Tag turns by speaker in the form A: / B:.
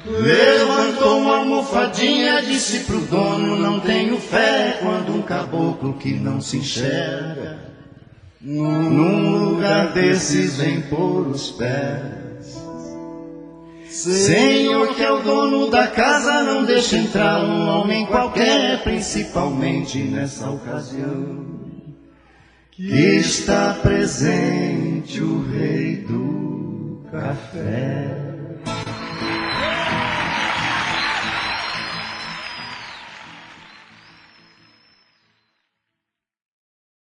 A: Levantou uma almofadinha, disse pro dono: não tenho fé quando um caboclo que não se enxerga num lugar desses vem pôr os pés. Senhor, que é o dono da casa, não deixa entrar um homem qualquer, principalmente nessa ocasião que está presente o rei do café.